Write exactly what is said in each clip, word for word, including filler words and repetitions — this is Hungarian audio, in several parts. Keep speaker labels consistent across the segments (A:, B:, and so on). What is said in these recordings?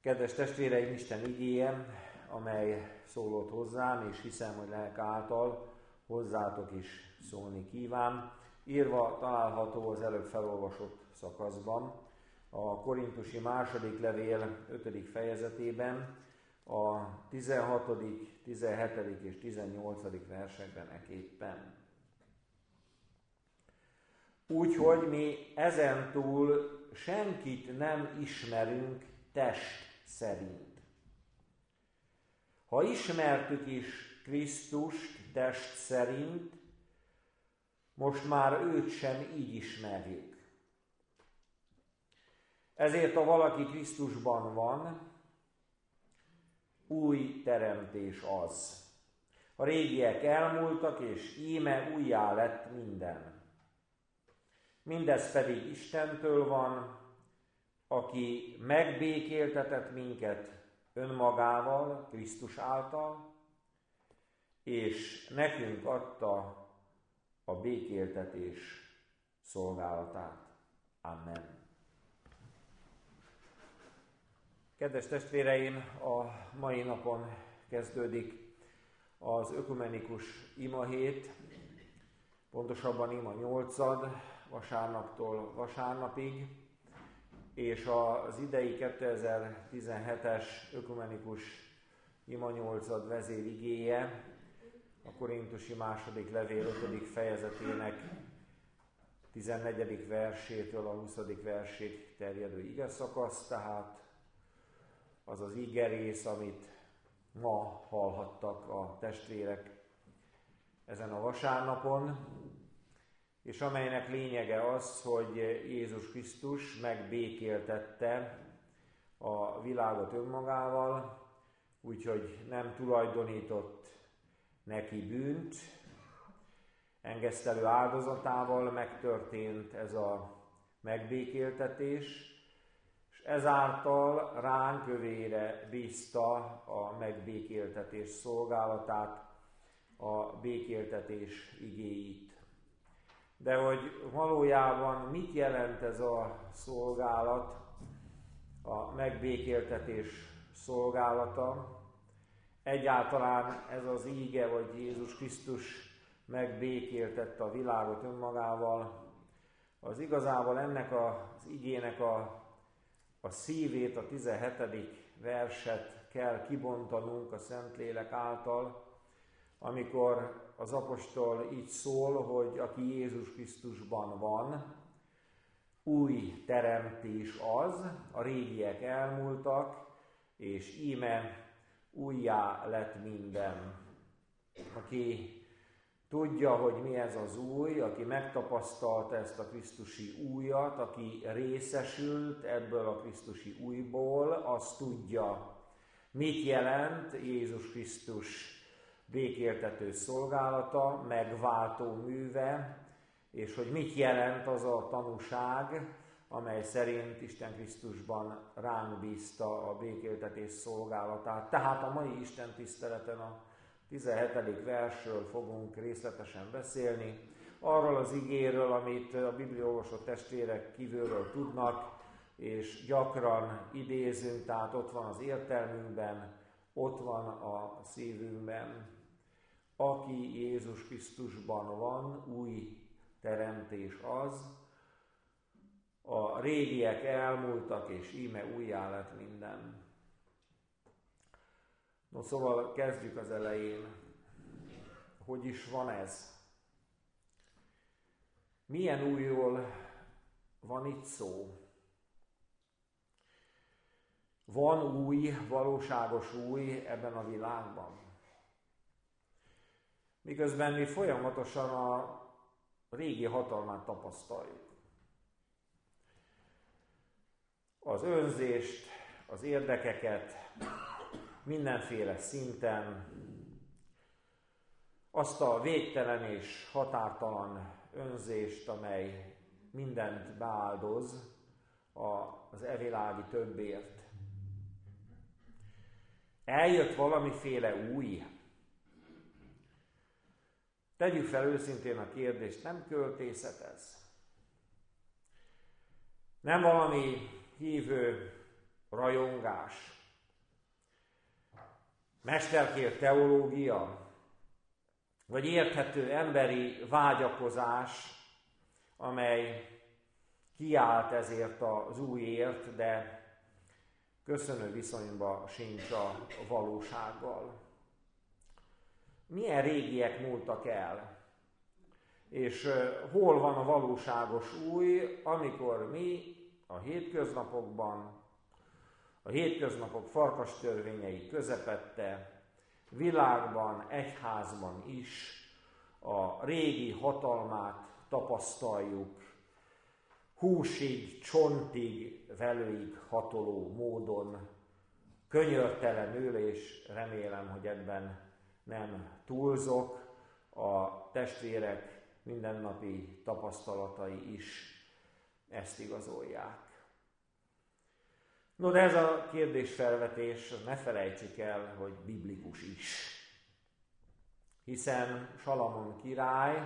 A: Kedves testvéreim, Isten igéje, amely szólott hozzám, és hiszem, hogy lelk által hozzátok is szólni kíván, írva található az előbb felolvasott szakaszban, a Korintusi második levél ötödik fejezetében, a tizenhatodik, tizenhetedik és tizennyolcadik versekben eképpen. Úgyhogy mi ezentúl senkit nem ismerünk test szerint. Ha ismertük is Krisztust test szerint, most már őt sem így ismerjük. Ezért, ha valaki Krisztusban van, új teremtés az. A régiek elmúltak, és íme újjá lett minden. Mindez pedig Istentől van, aki megbékéltetett minket önmagával, Krisztus által, és nekünk adta a békéltetés szolgálatát. Amen. Kedves testvéreim, a mai napon kezdődik az ökumenikus imahét, pontosabban ima nyolcad, vasárnaptól vasárnapig, és az idei kétezer-tizenhetes ökumenikus ima nyolcad vezérigéje a Korintusi második levél ötödik fejezetének tizennegyedik versétől a huszadik versig terjedő igeszakasz, tehát az az igerész, amit ma hallhattak a testvérek ezen a vasárnapon, és amelynek lényege az, hogy Jézus Krisztus megbékéltette a világot önmagával, úgyhogy nem tulajdonított neki bűnt, engesztelő áldozatával megtörtént ez a megbékéltetés, és ezáltal ránk övére bízta a megbékéltetés szolgálatát, a békéltetés igéit. De hogy valójában mit jelent ez a szolgálat, a megbékéltetés szolgálata? Egyáltalán ez az íge, vagy Jézus Krisztus megbékéltette a világot önmagával, az igazából ennek az igének a, a szívét, a tizenhetedik verset kell kibontanunk a Szentlélek által, amikor az apostol így szól, hogy aki Jézus Krisztusban van, új teremtés az, a régiek elmúltak, és íme újjá lett minden. Aki tudja, hogy mi ez az új, aki megtapasztalta ezt a krisztusi újat, aki részesült ebből a krisztusi újból, az tudja, mit jelent Jézus Krisztus békéltető szolgálata, megváltó műve, és hogy mit jelent az a tanúság, amely szerint Isten Krisztusban ránk bízta a békéltetés szolgálatát. Tehát a mai Isten tiszteleten a tizenhetedik versről fogunk részletesen beszélni, arról az igéről, amit a bibliaolvasó testvérek kívülről tudnak, és gyakran idézünk, tehát ott van az értelmünkben, ott van a szívünkben. Aki Jézus Krisztusban van, új teremtés az, a régiek elmúltak, és íme újjá lett minden. No, szóval kezdjük az elején. Hogy is van ez? Milyen újról van itt szó? Van új, valóságos új ebben a világban. Miközben mi folyamatosan a régi hatalmát tapasztaljuk. Az önzést, az érdekeket mindenféle szinten, azt a végtelen és határtalan önzést, amely mindent beáldoz az evilági többért. Eljött valamiféle új. Tegyük fel őszintén a kérdést, nem költészet ez? Nem valami hívő rajongás? mesterkélt teológia, vagy érthető emberi vágyakozás, amely kiállt ezért az újért, de köszönő viszonyba sincs a valósággal. Milyen régiek múltak el, és hol van a valóságos új, amikor mi a hétköznapokban, a hétköznapok farkas törvényei közepette, világban, egyházban is a régi hatalmát tapasztaljuk, húsig, csontig, velőig hatoló módon, könyörtelenül, és remélem, hogy ebben nem túlzok, a testvérek mindennapi tapasztalatai is ezt igazolják. No, de ez a kérdésfelvetés, ne felejtsük el, hogy biblikus is. Hiszen Salamon király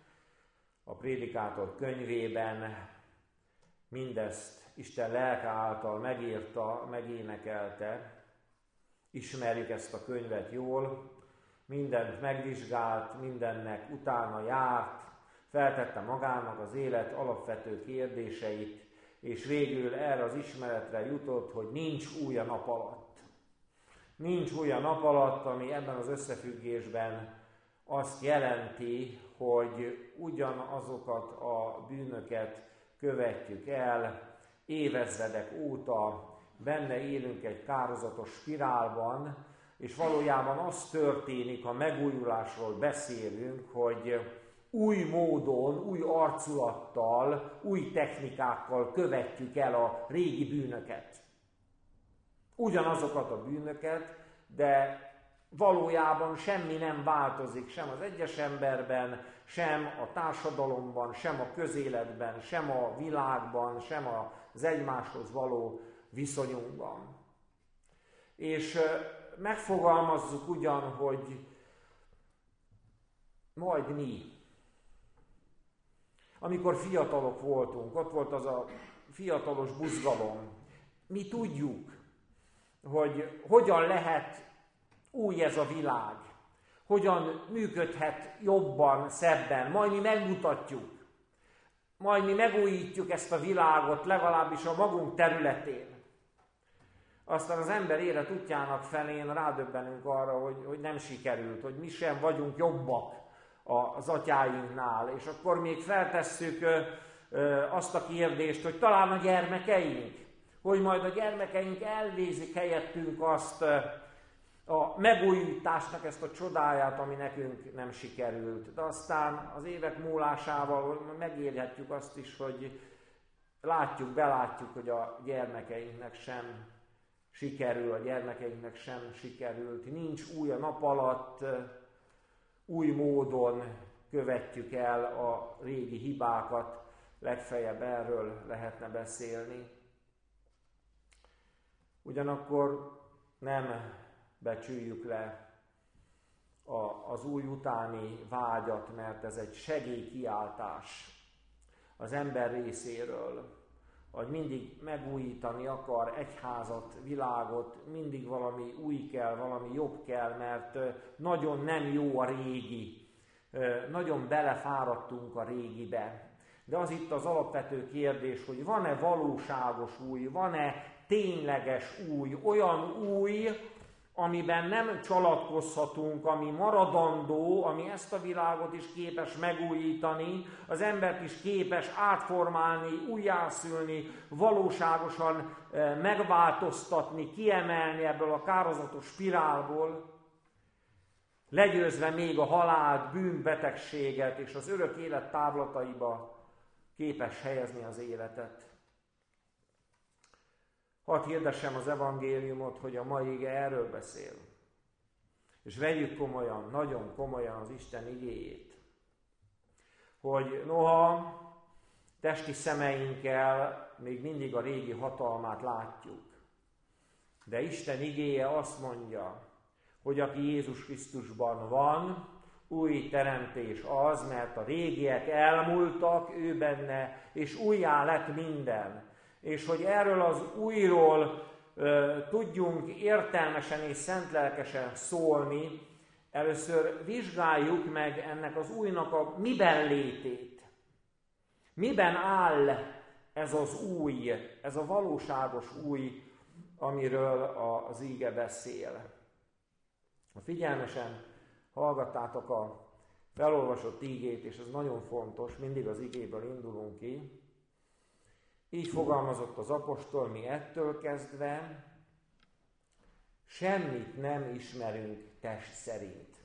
A: a Prédikátor könyvében mindezt Isten lelke által megírta, megénekelte. Ismerjük ezt a könyvet jól, mindent megvizsgált, mindennek utána járt, feltette magának az élet alapvető kérdéseit, és végül erre az ismeretre jutott, hogy nincs új a nap alatt. Nincs új a nap alatt, ami ebben az összefüggésben azt jelenti, hogy ugyanazokat a bűnöket követjük el, évezredek óta benne élünk egy kározatos spirálban, és valójában az történik, ha megújulásról beszélünk, hogy új módon, új arculattal, új technikákkal követjük el a régi bűnöket. Ugyanazokat a bűnöket, de valójában semmi nem változik, sem az egyes emberben, sem a társadalomban, sem a közéletben, sem a világban, sem az egymáshoz való viszonyunkban. És megfogalmazzuk ugyan, hogy majd mi, amikor fiatalok voltunk, ott volt az a fiatalos buzgalom, mi tudjuk, hogy hogyan lehet új ez a világ, hogyan működhet jobban, szebben, majd mi megmutatjuk, majd mi megújítjuk ezt a világot, legalábbis a magunk területén. Aztán az ember élet útjának felén rádöbbenünk arra, hogy, hogy nem sikerült, hogy mi sem vagyunk jobbak az atyáinknál, és akkor még feltesszük ö, ö, azt a kérdést, hogy talán a gyermekeink, hogy majd a gyermekeink elvézik helyettünk azt ö, a megújításnak ezt a csodáját, ami nekünk nem sikerült. De aztán az évek múlásával megérhetjük azt is, hogy látjuk, belátjuk, hogy a gyermekeinknek sem sikerül, a gyermekeinknek sem sikerült. Nincs új a nap alatt, új módon követjük el a régi hibákat, legfeljebb erről lehetne beszélni. Ugyanakkor nem becsüljük le a, az új utáni vágyat, mert ez egy segélykiáltás az ember részéről, hogy mindig megújítani akar egyházat, világot, mindig valami új kell, valami jobb kell, mert nagyon nem jó a régi, nagyon belefáradtunk a régibe. De az itt az alapvető kérdés, hogy van-e valóságos új, van-e tényleges új, olyan új, amiben nem csalatkozhatunk, ami maradandó, ami ezt a világot is képes megújítani, az embert is képes átformálni, újjászülni, valóságosan megváltoztatni, kiemelni ebből a kározatos spirálból, legyőzve még a halált, bűnbetegséget és az örök élet távlataiba képes helyezni az életet. Hadd hirdessem az evangéliumot, hogy a mai ige erről beszél. És vegyük komolyan, nagyon komolyan az Isten igéjét. Hogy noha testi szemeinkkel még mindig a régi hatalmát látjuk, de Isten igéje azt mondja, hogy aki Jézus Krisztusban van, új teremtés az, mert a régiek elmúltak, ő benne, és újjá lett minden. És hogy erről az újról ö, tudjunk értelmesen és szentlelkesen szólni, először vizsgáljuk meg ennek az újnak a miben létét. Miben áll ez az új, ez a valóságos új, amiről az íge beszél. Ha figyelmesen hallgattátok a felolvasott ígét, és ez nagyon fontos, mindig az ígéből indulunk ki, így fogalmazott az apostol, mi ettől kezdve semmit nem ismerünk test szerint.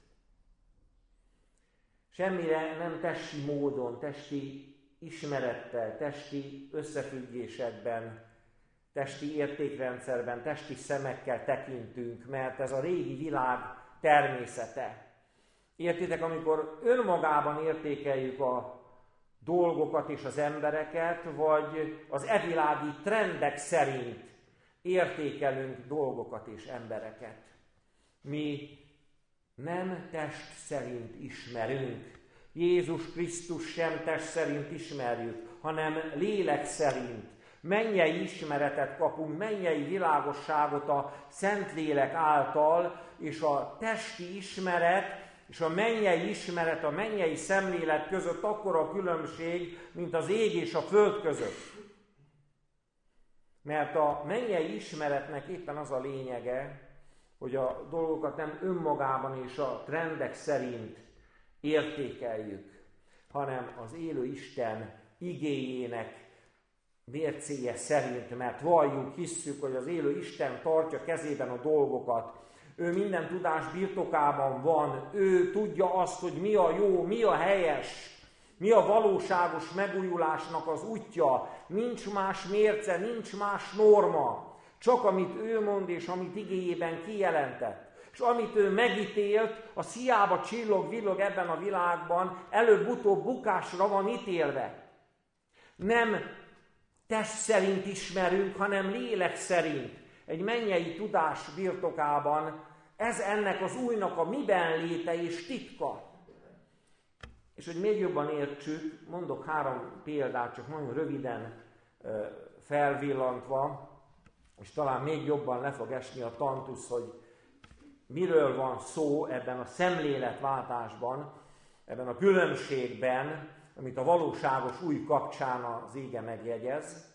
A: Semmire nem testi módon, testi ismerettel, testi összefüggésekben, testi értékrendszerben, testi szemekkel tekintünk, mert ez a régi világ természete. Értitek, amikor önmagában értékeljük a dolgokat és az embereket, vagy az evilági trendek szerint értékelünk dolgokat és embereket. Mi nem test szerint ismerünk. Jézus Krisztus sem test szerint ismerjük, hanem lélek szerint. Mennyei ismeretet kapunk, mennyei világosságot a Szentlélek által, és a testi ismeret és a mennyei ismeret, a mennyei szemlélet között akkora különbség, mint az ég és a föld között. Mert a mennyei ismeretnek éppen az a lényege, hogy a dolgokat nem önmagában és a trendek szerint értékeljük, hanem az élő Isten igéjének mércéje szerint, mert valljuk, hisszük, hogy az élő Isten tartja kezében a dolgokat. Ő minden tudás birtokában van, ő tudja azt, hogy mi a jó, mi a helyes, mi a valóságos megújulásnak az útja. Nincs más mérce, nincs más norma, csak amit ő mond és amit igéjében kijelentett. És amit ő megítélt, az hiába csillog-villog ebben a világban, előbb-utóbb bukásra van ítélve. Nem test szerint ismerünk, hanem lélek szerint. Egy mennyei tudás birtokában ez ennek az újnak a miben léte és titka. És hogy még jobban értsük, mondok három példát, csak nagyon röviden felvillantva, és talán még jobban le fog esni a tantusz, hogy miről van szó ebben a szemléletváltásban, ebben a különbségben, amit a valóságos új kapcsán az íge megjegyez.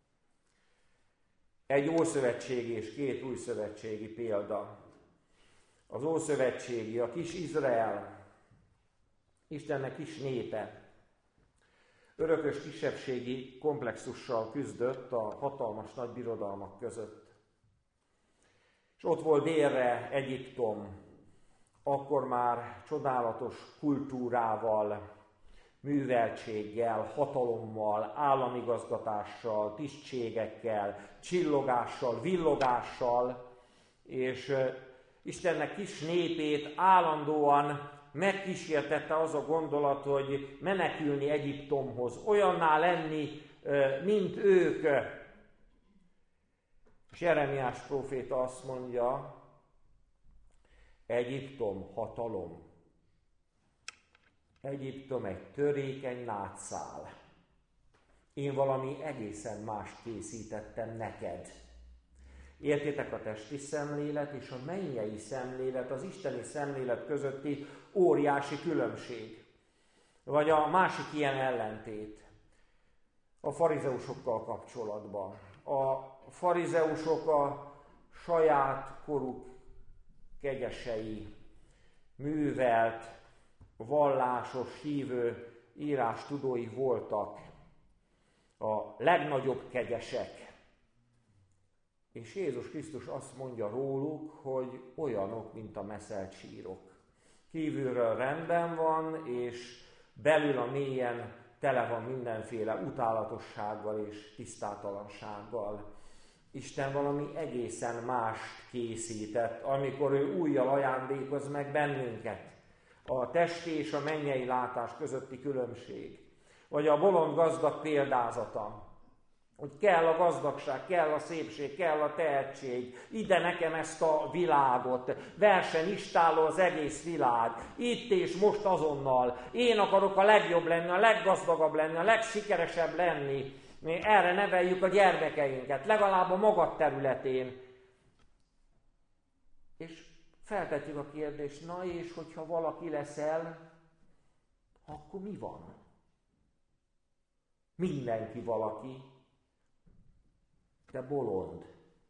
A: Egy ószövetségi és két újszövetségi példa. Az ószövetségi, a kis Izrael, Istennek kis népe, örökös kisebbségi komplexussal küzdött a hatalmas nagy birodalmak között. És ott volt délre Egyiptom, akkor már csodálatos kultúrával, műveltséggel, hatalommal, államigazgatással, tisztségekkel, csillogással, villogással, és Istennek kis népét állandóan megkísértette az a gondolat, hogy menekülni Egyiptomhoz, olyanná lenni, mint ők. És Jeremiás próféta azt mondja, Egyiptom hatalom. Egyiptom egy törékeny nátszál. Én valami egészen mást készítettem neked. Értitek, a testi szemlélet és a mennyei szemlélet, az isteni szemlélet közötti óriási különbség. Vagy a másik ilyen ellentét a farizeusokkal kapcsolatban. A farizeusok a saját koruk kegyesei, művelt, vallásos, hívő írástudói voltak, a legnagyobb kegyesek. És Jézus Krisztus azt mondja róluk, hogy olyanok, mint a meszelt sírok. Kívülről rendben van, és belül a mélyen tele van mindenféle utálatossággal és tisztátalansággal. Isten valami egészen mást készített, amikor ő újjal ajándékoz meg bennünket. A testi és a mennyei látás közötti különbség. Vagy a bolond gazdag példázata. Hogy kell a gazdagság, kell a szépség, kell a tehetség. Ide nekem ezt a világot. Verseny istálló az egész világ. Itt és most azonnal. Én akarok a legjobb lenni, a leggazdagabb lenni, a legsikeresebb lenni. Mi erre neveljük a gyermekeinket, legalább a maga területén. És feltetjük a kérdést, na és hogyha valaki leszel, akkor mi van? Mindenki valaki, te bolond.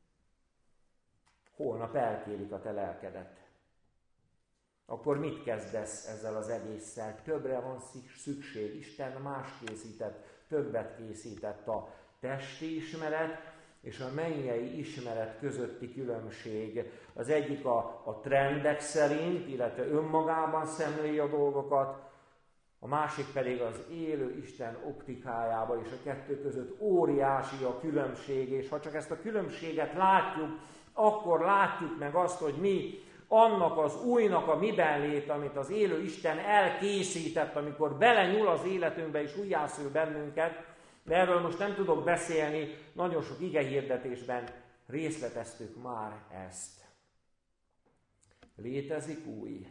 A: Holnap elkérik a te lelkedet. Akkor mit kezdesz ezzel az egésszel? Többre van szükség. Isten más készített, többet készített. A testi ismeret és a mennyei ismeret közötti különbség. Az egyik a, a trendek szerint, illetve önmagában szemléli a dolgokat, a másik pedig az élő Isten optikájában, és a kettő között óriási a különbség, és ha csak ezt a különbséget látjuk, akkor látjuk meg azt, hogy mi annak az újnak a miben lét, amit az élő Isten elkészített, amikor belenyúl az életünkbe és újjászül bennünket, de erről most nem tudok beszélni, nagyon sok igehirdetésben részleteztük már ezt. Létezik új?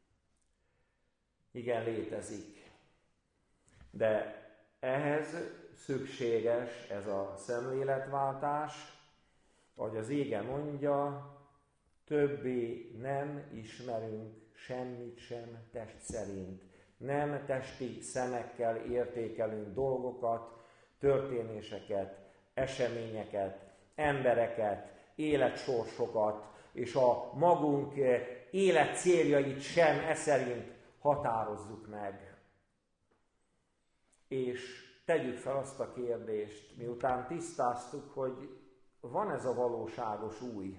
A: Igen, létezik. De ehhez szükséges ez a szemléletváltás, ahogy az ége mondja, többé nem ismerünk semmit sem test szerint. Nem testi szemekkel értékelünk dolgokat, történéseket, eseményeket, embereket, életsorsokat, és a magunk életcéljait sem e szerint határozzuk meg. És tegyük fel azt a kérdést, miután tisztáztuk, hogy van ez a valóságos új.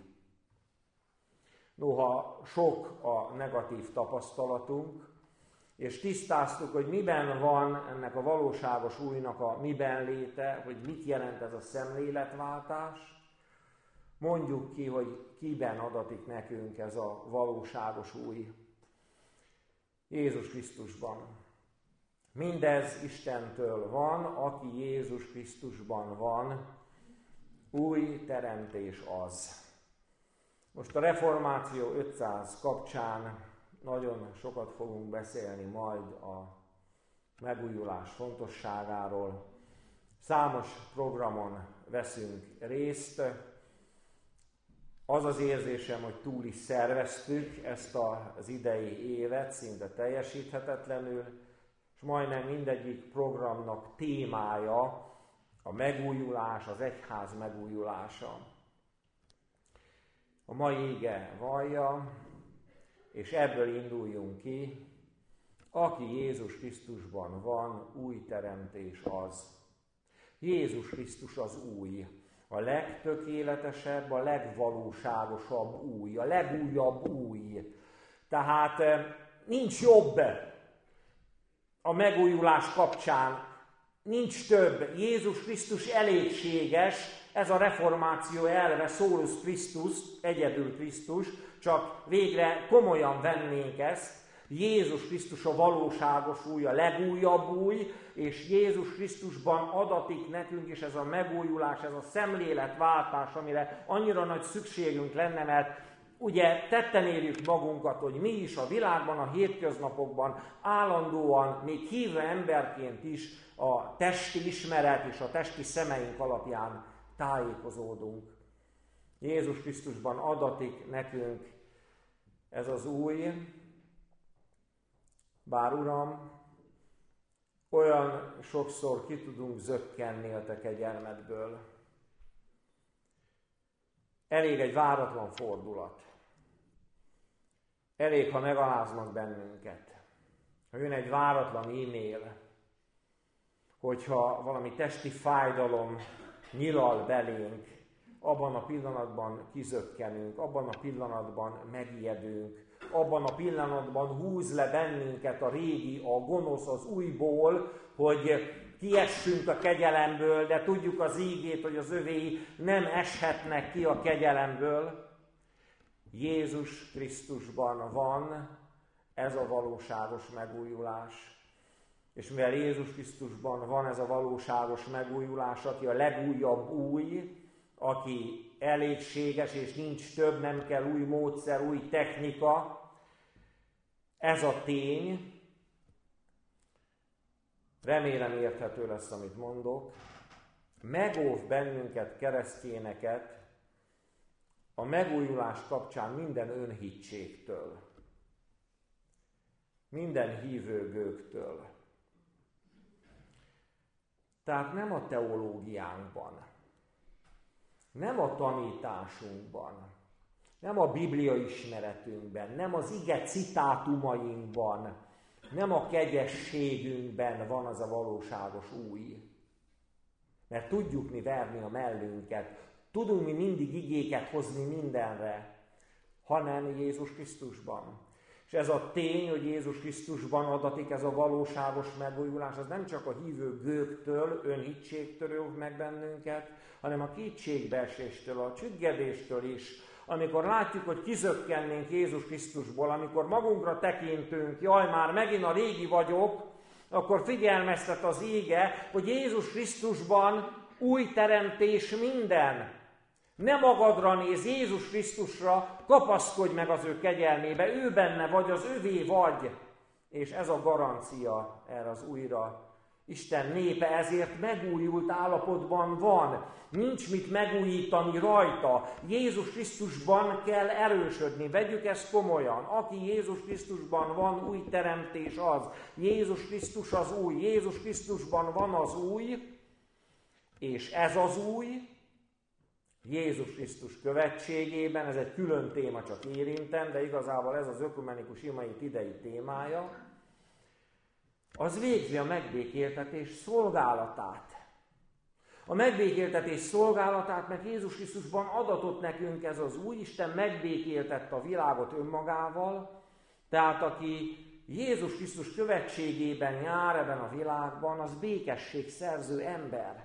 A: Noha sok a negatív tapasztalatunk, és tisztáztuk, hogy miben van ennek a valóságos újnak a miben léte, hogy mit jelent ez a szemléletváltás, mondjuk ki, hogy kiben adatik nekünk ez a valóságos új. Jézus Krisztusban. Mindez Istentől van, aki Jézus Krisztusban van, új teremtés az. Most a Reformáció ötszáz kapcsán nagyon sokat fogunk beszélni majd a megújulás fontosságáról. Számos programon veszünk részt. Az az érzésem, hogy túl is szerveztük ezt az idei évet, szinte teljesíthetetlenül, és majdnem mindegyik programnak témája a megújulás, az egyház megújulása. A mai ige vallja, és ebből induljunk ki, aki Jézus Krisztusban van, új teremtés az. Jézus Krisztus az új, a legtökéletesebb, a legvalóságosabb új, a legújabb új. Tehát nincs jobb a megújulás kapcsán, nincs több. Jézus Krisztus elégséges, ez a reformáció elve, solus Christus, egyedül Krisztus, csak végre komolyan vennénk ezt. Jézus Krisztus a valóságos új, a legújabb új, és Jézus Krisztusban adatik nekünk is ez a megújulás, ez a szemléletváltás, amire annyira nagy szükségünk lenne, mert ugye tetten érjük magunkat, hogy mi is a világban, a hétköznapokban állandóan, még hívő emberként is a testi ismeret és a testi szemeink alapján tájékozódunk. Jézus Krisztusban adatik nekünk ez az új, bár Uram, olyan sokszor ki tudunk zökkenni a te kegyelmedből. Elég egy váratlan fordulat. Elég, ha megaláznak bennünket. Ha jön egy váratlan e-mail, hogyha valami testi fájdalom nyilal belénk, abban a pillanatban kizökkenünk, abban a pillanatban megijedünk, abban a pillanatban húz le bennünket a régi, a gonosz az újból, hogy kiessünk a kegyelemből, de tudjuk az ígét, hogy az övéi nem eshetnek ki a kegyelemből. Jézus Krisztusban van ez a valóságos megújulás. És mivel Jézus Krisztusban van ez a valóságos megújulás, aki a legújabb új, aki elégséges és nincs több, nem kell új módszer, új technika, ez a tény, remélem érthető lesz, amit mondok, megóv bennünket, keresztényeket a megújulás kapcsán minden önhitségtől, minden hívőgőktől. Tehát nem a teológiánkban, nem a tanításunkban, nem a Biblia ismeretünkben, nem az ige citátumainkban, nem a kegyességünkben van az a valóságos új. Mert tudjuk mi verni a mellünket, tudunk mi mindig igéket hozni mindenre, hanem Jézus Krisztusban. És ez a tény, hogy Jézus Krisztusban adatik ez a valóságos megújulás, az nem csak a hívő gőktől, önhitségtől óv meg bennünket, hanem a kétségbeeséstől, a csüggedéstől is. Amikor látjuk, hogy kizökkennénk Jézus Krisztusból, amikor magunkra tekintünk, jaj, már megint a régi vagyok, akkor figyelmeztet az íge, hogy Jézus Krisztusban új teremtés minden. Ne magadra nézz, Jézus Krisztusra, kapaszkodj meg az ő kegyelmébe, ő benne vagy, az övé vagy. És ez a garancia erre az újra. Isten népe ezért megújult állapotban van. Nincs mit megújítani rajta. Jézus Krisztusban kell erősödni. Vegyük ezt komolyan. Aki Jézus Krisztusban van, új teremtés az. Jézus Krisztus az új. Jézus Krisztusban van az új. És ez az új, Jézus Krisztus követségében, ez egy külön téma, csak érintem, de igazából ez az ökumenikus imait idei témája, az végzi a megbékéltetés szolgálatát. A megbékéltetés szolgálatát, mert Jézus Krisztusban adatott nekünk ez az új, Isten megbékéltette a világot önmagával, tehát aki Jézus Krisztus követségében jár ebben a világban, az békességszerző ember.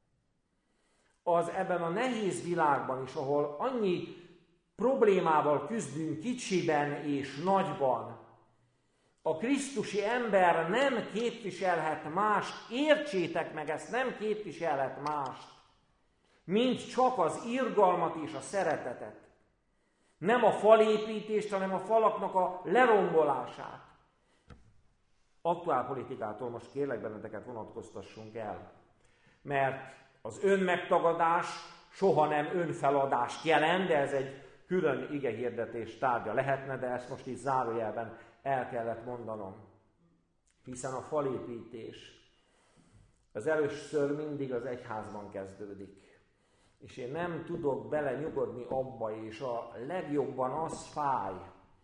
A: Az ebben a nehéz világban is, ahol annyi problémával küzdünk kicsiben és nagyban, a krisztusi ember nem képviselhet mást, értsétek meg ezt, nem képviselhet mást, mint csak az irgalmat és a szeretetet. Nem a falépítést, hanem a falaknak a lerombolását. Aktuálpolitikától most kérlek benneteket vonatkoztassunk el, mert az önmegtagadás soha nem önfeladást jelent, de ez egy külön igehirdetés tárgya lehetne, de ezt most így zárójelben el kellett mondanom. Hiszen a falépítés az először mindig az egyházban kezdődik. És én nem tudok belenyugodni abba, és a legjobban az fáj,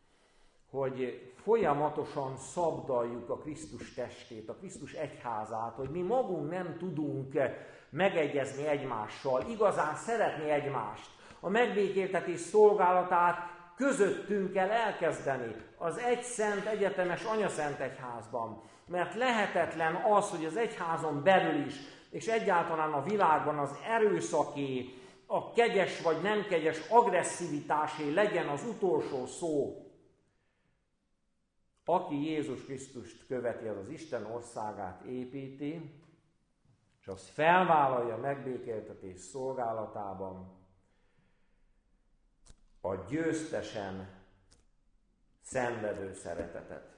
A: hogy folyamatosan szabdaljuk a Krisztus testét, a Krisztus egyházát, hogy mi magunk nem tudunk megegyezni egymással, igazán szeretni egymást. A megbékéltetés szolgálatát közöttünk kell elkezdeni, az egy szent egyetemes anyaszent egyházban. Mert lehetetlen az, hogy az egyházon belül is, és egyáltalán a világban az erőszaké, a kegyes vagy nem kegyes agresszivitásé legyen az utolsó szó. Aki Jézus Krisztust követi, az az Isten országát építi, és az felvállalja megbékéltetés szolgálatában a győztesen szenvedő szeretetet.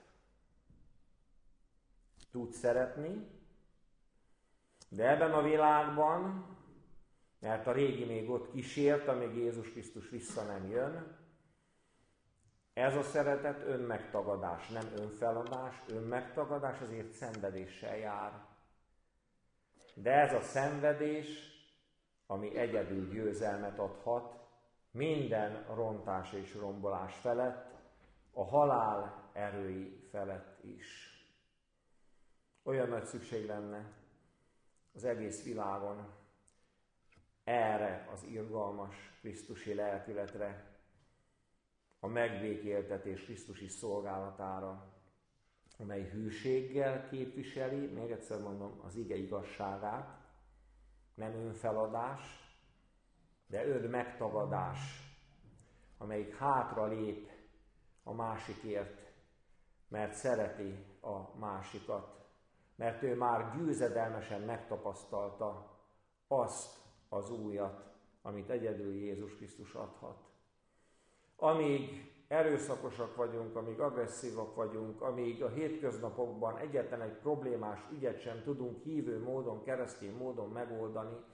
A: Tud szeretni, de ebben a világban, mert a régi még ott kísért, amíg Jézus Krisztus vissza nem jön, ez a szeretet önmegtagadás, nem önfeladás, önmegtagadás, ezért szenvedéssel jár. De ez a szenvedés, ami egyedül győzelmet adhat minden rontás és rombolás felett, a halál erői felett is. Olyan nagy szükség lenne az egész világon erre az irgalmas krisztusi lelkületre, a megbékéltetés krisztusi szolgálatára, amely hűséggel képviseli, még egyszer mondom, az ige igazságát, nem önfeladás, de ön megtagadás, amelyik hátra lép a másikért, mert szereti a másikat, mert ő már győzedelmesen megtapasztalta azt az újat, amit egyedül Jézus Krisztus adhat. Amíg erőszakosak vagyunk, amíg agresszívak vagyunk, amíg a hétköznapokban egyetlen egy problémás ügyet sem tudunk hívő módon, keresztény módon megoldani,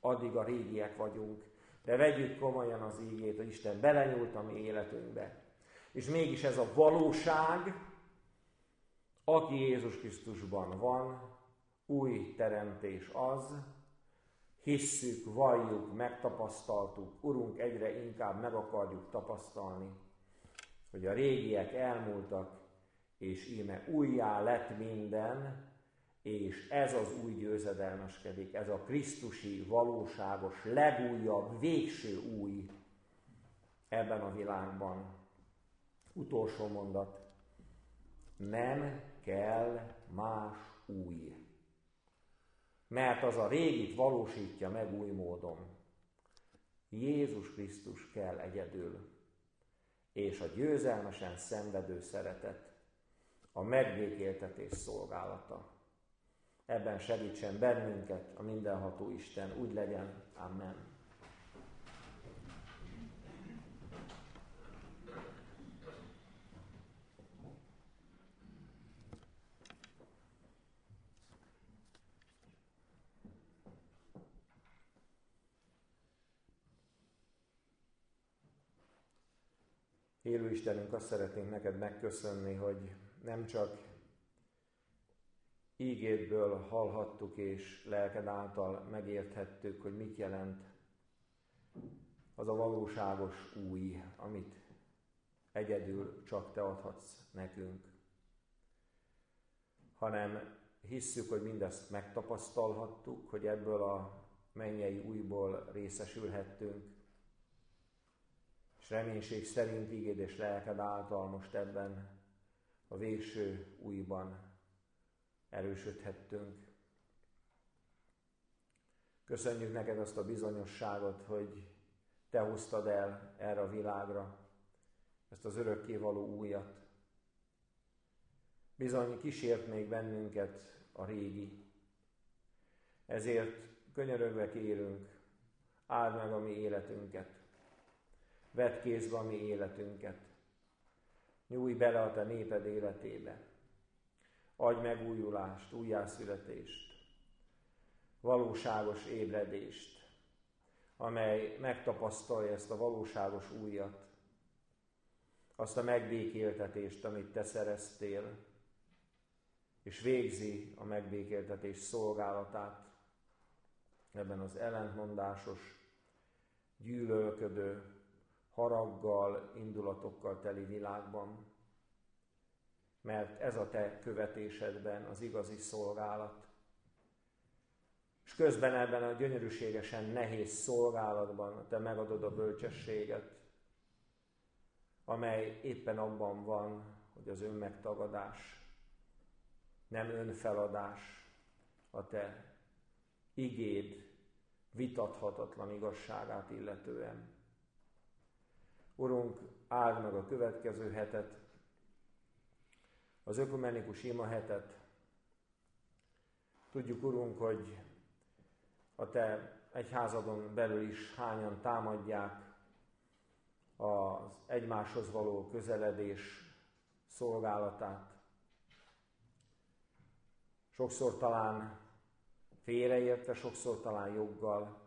A: addig a régiek vagyunk. De vegyük komolyan az ígét, hogy Isten belenyúlt a mi életünkbe. És mégis ez a valóság, aki Jézus Krisztusban van, új teremtés az, hisszük, valljuk, megtapasztaltuk, Urunk, egyre inkább meg akarjuk tapasztalni, hogy a régiek elmúltak, és íme újjá lett minden, és ez az új győzedelmeskedik, ez a krisztusi, valóságos, legújabb, végső új ebben a világban. Utolsó mondat. Nem kell más új. Mert az a régit valósítja meg új módon. Jézus Krisztus kell egyedül, és a győzelmesen szenvedő szeretet, a megbékéltetés szolgálata. Ebben segítsen bennünket a mindenható Isten, úgy legyen. Amen. Élő Istenünk, azt szeretnénk neked megköszönni, hogy nem csak ígédből hallhattuk és lelked által megérthettük, hogy mit jelent az a valóságos új, amit egyedül csak te adhatsz nekünk, hanem hisszük, hogy mindezt megtapasztalhattuk, hogy ebből a mennyei újból részesülhettünk, és reménység szerint ígéd és lelked által most ebben a végső újban erősödhettünk. Köszönjük neked azt a bizonyosságot, hogy te hoztad el erre a világra ezt az örökkévaló újat. Bizony kísért még bennünket a régi. Ezért könyörögve kérünk, áld meg a mi életünket, vedd kézbe a mi életünket, nyújj bele a te néped életébe, adj megújulást, újjászületést, valóságos ébredést, amely megtapasztalja ezt a valóságos újat, azt a megbékéltetést, amit te szereztél, és végzi a megbékéltetés szolgálatát ebben az ellentmondásos, gyűlölködő, haraggal, indulatokkal teli világban, mert ez a te követésedben az igazi szolgálat. És közben ebben a gyönyörűségesen nehéz szolgálatban te megadod a bölcsességet, amely éppen abban van, hogy az önmegtagadás, nem önfeladás, a te igéd vitathatatlan igazságát illetően. Urunk, áld meg a következő hetet, az ökumenikus ima hetet. Tudjuk, Urunk, hogy a te egyházadon belül is hányan támadják az egymáshoz való közeledés szolgálatát. Sokszor talán félreértve, sokszor talán joggal,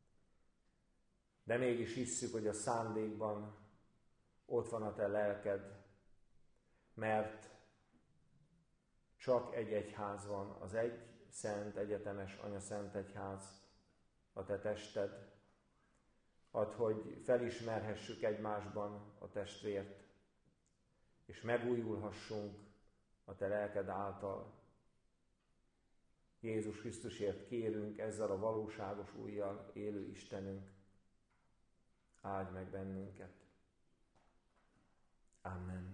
A: de mégis hisszük, hogy a szándékban ott van a te lelked, mert csak egy egyház van, az egy szent, egyetemes Anya-Szent Egyház, a te tested. Add, hogy felismerhessük egymásban a testvért, és megújulhassunk a te lelked által. Jézus Krisztusért kérünk ezzel a valóságos újjal, élő Istenünk. Áldj meg bennünket. Amen.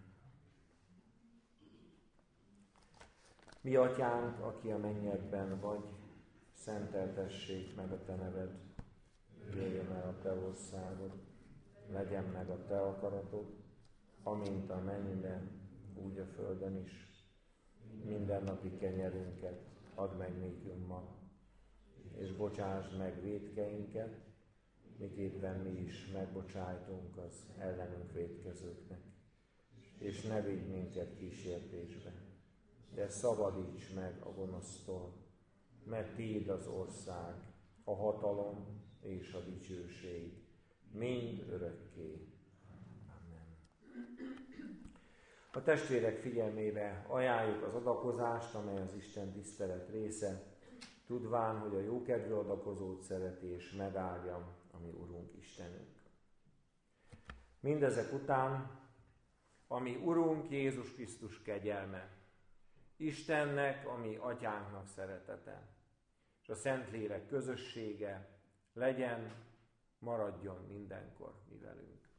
A: Mi atyánk, aki a mennyekben vagy, szenteltessék meg a te neved. Jöjjön el a te országod, legyen meg a te akaratod, amint a mennyben, úgy a földön is. Mindennapi kenyerünket add meg nékünk ma, és bocsásd meg vétkeinket, miképpen mi is megbocsájtunk az ellenünk vétkezőknek. És ne vigy minket kísértésbe, de szabadíts meg a gonosztól, mert tiéd az ország, a hatalom és a dicsőség mind örökké. Amen. A testvérek figyelmébe ajánljuk az adakozást, amely az Isten tisztelet része, tudván, hogy a jókedvű adakozót szereti és megáldja a mi Urunk Istenünk. Mindezek után, ami Urunk Jézus Krisztus kegyelme, Istennek, ami Atyánknak szeretete, és a Szentlélek közössége legyen, maradjon mindenkor mi velünk.